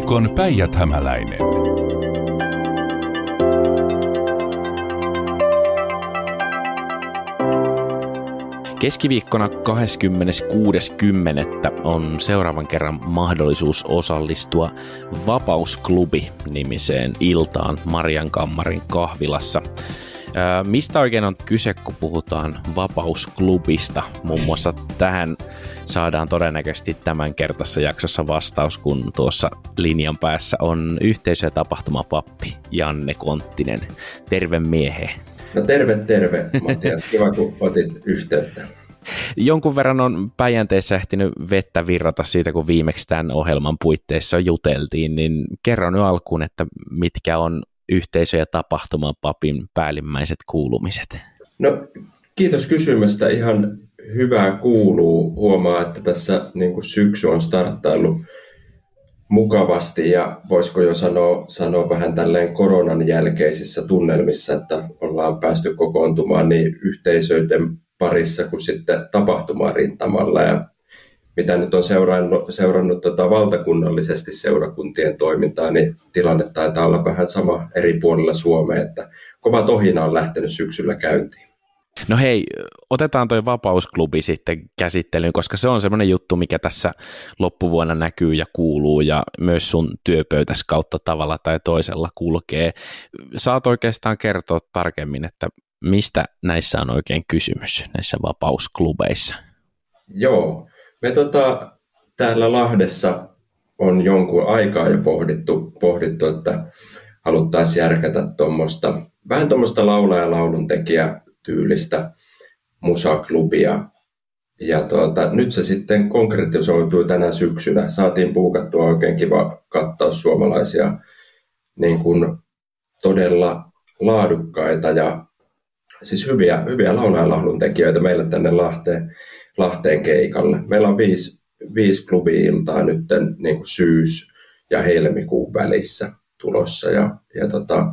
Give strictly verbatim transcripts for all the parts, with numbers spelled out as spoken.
Keskiviikon Päijät-Hämäläinen. Keskiviikkona kahdeskymmeneskuudes kymmenettä on seuraavan kerran mahdollisuus osallistua Vapausklubi-nimiseen iltaan Mariankammarin kahvilassa. Ää, mistä oikein on kyse, kun puhutaan Vapausklubista? Muun muassa tähän saadaan todennäköisesti tämänkertaisessa jaksossa vastaus, kun tuossa linjan päässä on yhteisö- ja tapahtumapappi Janne Konttinen. Terve miehe. No terve, terve Matias. Kiva, kun otit yhteyttä. Jonkun verran on Päijänteessä ehtinyt vettä virrata siitä, kun viimeksi tämän ohjelman puitteissa juteltiin, niin kerron nyt alkuun, että mitkä on yhteisö- ja tapahtumapapin päällimmäiset kuulumiset. No kiitos kysymästä. Ihan hyvää kuuluu. Huomaa, että tässä niin kuin syksy on starttaillut mukavasti ja voisiko jo sanoa, sanoa vähän tälleen koronan jälkeisissä tunnelmissa, että ollaan päästy kokoontumaan niin yhteisöiden parissa kuin sitten tapahtumaan rintamalla. Ja mitä nyt on seurannut, seurannut tota valtakunnallisesti seurakuntien toimintaa, niin tilanne taitaa olla vähän sama eri puolilla Suomea, että kova tohina on lähtenyt syksyllä käyntiin. No hei, otetaan toi Vapausklubi sitten käsittelyyn, koska se on semmoinen juttu, mikä tässä loppuvuonna näkyy ja kuuluu ja myös sun työpöytäs kautta tavalla tai toisella kulkee. Saat oikeastaan kertoa tarkemmin, että mistä näissä on oikein kysymys, näissä Vapausklubeissa? Joo, me tota, täällä Lahdessa on jonkun aikaa jo pohdittu, pohdittu että haluttaisiin järkätä tuommoista, vähän tuommoista laulaja- ja lauluntekijä tyylistä musaklubia. Ja tuota, nyt se sitten konkretisoitui tänä syksynä. Saatiin puukattua oikein kiva kattaus suomalaisia niin kuin todella laadukkaita ja siis hyviä, hyviä laulaja-laulun tekijöitä meille tänne Lahteen, Lahteen keikalle. Meillä on viisi, viisi klubi-iltaa nyt niin kuin syys- ja helmikuun välissä tulossa. Ja, ja tota,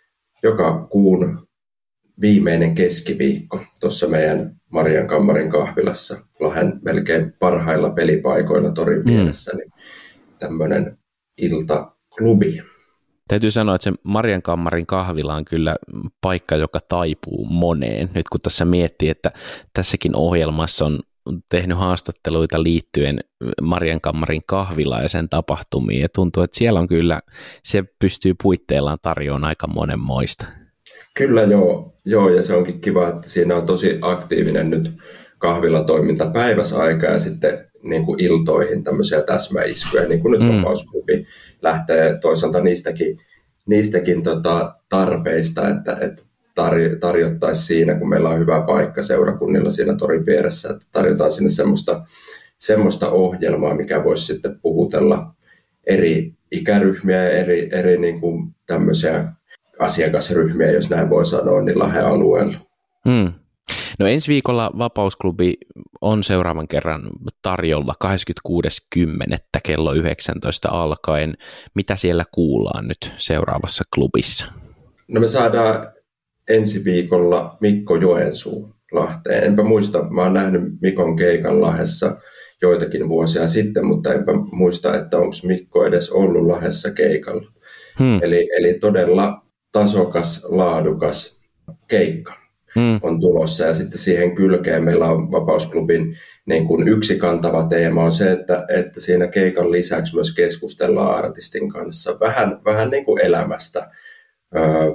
joka kuun viimeinen keskiviikko tuossa meidän Mariankammarin kahvilassa, Lahden melkein parhailla pelipaikoilla torin vieressä, mm. niin tämmöinen iltaklubi. Täytyy sanoa, että se Mariankammarin kahvila on kyllä paikka, joka taipuu moneen. Nyt kun tässä miettii, että tässäkin ohjelmassa on tehnyt haastatteluita liittyen Mariankammarin kahvilaan ja sen tapahtumiin, ja tuntuu, että siellä on kyllä, se pystyy puitteillaan tarjoamaan aika monenmoista. Kyllä joo, joo, ja se onkin kiva, että siinä on tosi aktiivinen nyt kahvilatoiminta päiväsaikaa ja sitten niin kuin iltoihin tämmöisiä täsmäiskuja, niin kuin nyt mm. Vapausklubi lähtee toisaalta niistäkin, niistäkin tota tarpeista, että, että tar- tarjottaisiin siinä, kun meillä on hyvä paikka seurakunnilla siinä torin vieressä, että tarjotaan sinne semmoista, semmoista ohjelmaa, mikä voisi sitten puhutella eri ikäryhmiä ja eri, eri niin kuin tämmöisiä asiakasryhmiä, jos näin voi sanoa, niin Lahden alueella. Hmm. No ensi viikolla Vapausklubi on seuraavan kerran tarjolla kahdeskymmeneskuudes kymmenettä kello yhdeksäntoista alkaen. Mitä siellä kuullaan nyt seuraavassa klubissa? No me saadaan ensi viikolla Mikko Joensuu Lahteen. Enpä muista, mä oon nähnyt Mikon keikan Lahdessa joitakin vuosia sitten, mutta enpä muista, että onko Mikko edes ollut Lahdessa keikalla. Hmm. Eli, eli todella tasokas, laadukas keikka hmm. on tulossa. Ja sitten siihen kylkeen meillä on Vapausklubin niin kuin yksi kantava teema on se, että, että siinä keikan lisäksi myös keskustellaan artistin kanssa vähän, vähän niin kuin elämästä, öö,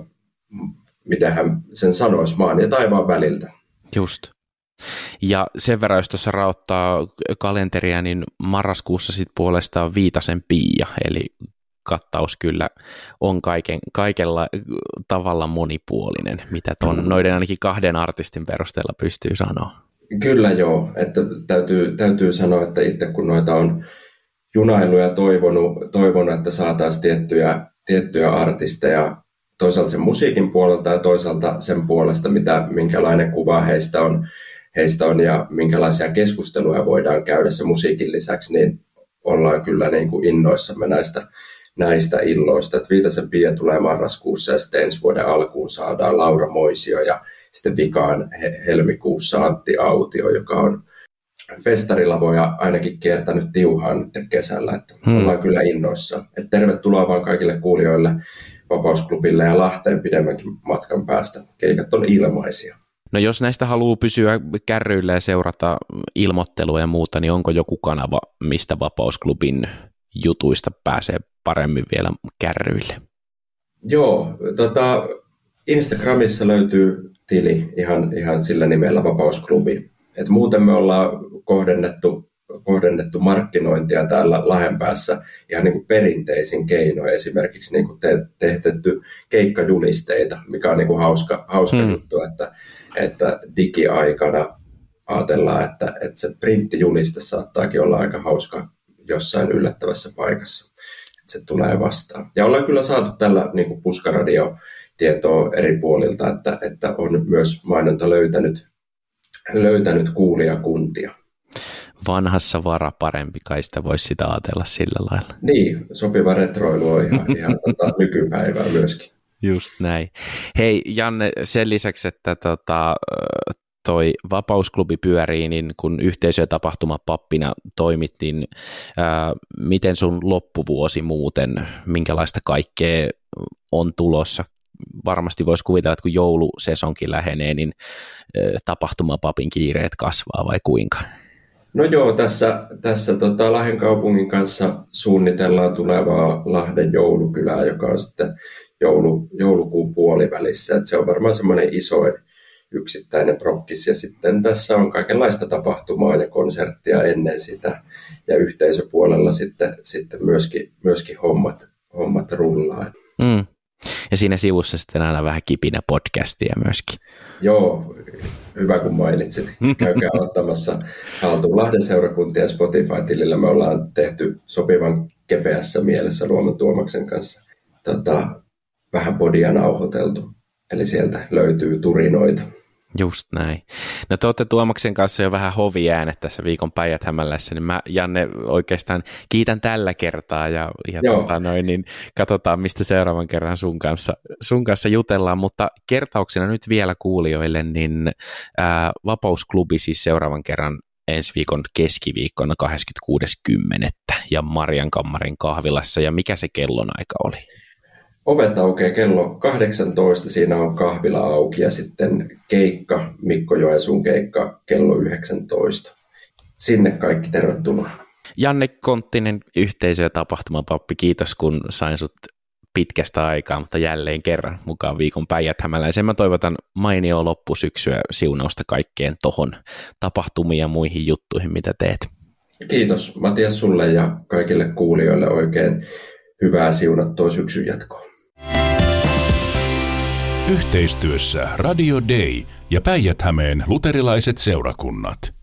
mitä hän sen sanoisi, maan ja taivaan väliltä. Just. Ja sen verran, jos tuossa raottaa kalenteria, niin marraskuussa sitten puolestaan Viitasen Pia, eli kattaus kyllä on kaiken, kaikella tavalla monipuolinen, mitä ton, noiden ainakin kahden artistin perusteella pystyy sanoa. Kyllä joo, että täytyy, täytyy sanoa, että itse kun noita on junailu ja toivonut, toivonut että saataisiin tiettyjä, tiettyjä artisteja toisaalta sen musiikin puolelta ja toisaalta sen puolesta, mitä, minkälainen kuva heistä on, heistä on ja minkälaisia keskusteluja voidaan käydä sen musiikin lisäksi, niin ollaan kyllä niin kuin innoissamme näistä näistä illoista. Että Viitasen Pia tulee marraskuussa ja sitten ensi vuoden alkuun saadaan Laura Moisio ja sitten vikaan helmikuussa Antti Autio, joka on festarilavoja ainakin kiertänyt tiuhaan nyt kesällä, että hmm. ollaan kyllä innoissa. Et tervetuloa vaan kaikille kuulijoille Vapausklubille ja Lahteen pidemmänkin matkan päästä. Keikat on ilmaisia. No jos näistä haluaa pysyä kärryillä ja seurata ilmoittelua ja muuta, niin onko joku kanava, mistä Vapausklubin jutuista pääsee paremmin vielä kärryille? Joo, tota, Instagramissa löytyy tili ihan, ihan sillä nimellä Vapausklubi. Et muuten me ollaan kohdennettu, kohdennettu markkinointia täällä Lahdenpäässä ihan niin kuin perinteisin keinoin. Esimerkiksi niin kuin te, tehtetty keikkajulisteita, mikä on niin kuin hauska, hauska hmm. juttu, että, että digiaikana ajatellaan, että, että se printtijuliste saattaakin olla aika hauska jossain yllättävässä paikassa. Että se tulee vastaan. Ja ollaan kyllä saatu tällä niin kuin Puskaradio tietoa eri puolilta, että, että on myös mainonta löytänyt, löytänyt kuulijakuntia. Vanhassa vara parempi, kai sitä voisi sitä ajatella sillä lailla. Niin, sopiva retroilu on ihan, ihan tota, nykypäivää myöskin. Just näin. Hei Janne, sen lisäksi, että tota, toi Vapausklubi pyörii, niin kun yhteisö- ja tapahtumapappina toimit, niin ää, miten sun loppuvuosi muuten, minkälaista kaikkea on tulossa? Varmasti voisi kuvitella, että kun joulusesonkin lähenee, niin ää, tapahtumapapin kiireet kasvaa vai kuinka? No joo, tässä, tässä tota, Lahden kaupungin kanssa suunnitellaan tulevaa Lahden joulukylää, joka on sitten joulu, joulukuun puolivälissä. Et se on varmaan semmoinen isoin yksittäinen prokkis, ja sitten tässä on kaikenlaista tapahtumaa ja konserttia ennen sitä, ja yhteisöpuolella sitten, sitten myöskin, myöskin hommat, hommat rullaa. Mm. Ja siinä sivussa sitten aina vähän kipinä podcastia myöskin. Joo, hyvä kun mainitsit. Käykää ottamassa haltuun Lahden seurakuntia Spotify-tilillä. Me ollaan tehty sopivan kepeässä mielessä Luoman Tuomaksen kanssa tota, vähän podia nauhoiteltu. Eli sieltä löytyy turinoita. Just näin. No te olette Tuomaksen kanssa jo vähän hoviäänet tässä viikon Päijät-Hämälässä, niin mä Janne oikeastaan kiitän tällä kertaa ja, ja tota noin, niin katsotaan mistä seuraavan kerran sun kanssa, sun kanssa jutellaan, mutta kertauksena nyt vielä kuulijoille, niin ää, Vapausklubi siis seuraavan kerran ensi viikon keskiviikkona kahdeskymmeneskuudes kymmenettä ja Mariankammarin kahvilassa, ja mikä se kellonaika oli? Ovet aukeaa kello kahdeksantoista, siinä on kahvila auki, ja sitten keikka, Mikko Joensuun keikka kello yhdeksäntoista. Sinne kaikki tervetuloa. Janne Konttinen, yhteisö- ja tapahtumapappi, kiitos kun sain sut pitkästä aikaa, mutta jälleen kerran mukaan viikon Päijät-Hämäläisen. Mä toivotan mainioa loppusyksyä, siunausta kaikkeen tohon tapahtumiin ja muihin juttuihin, mitä teet. Kiitos Matias sulle ja kaikille kuulijoille oikein hyvää siunattua syksyn jatkoa. Yhteistyössä Radio Day ja Päijät-Hämeen luterilaiset seurakunnat.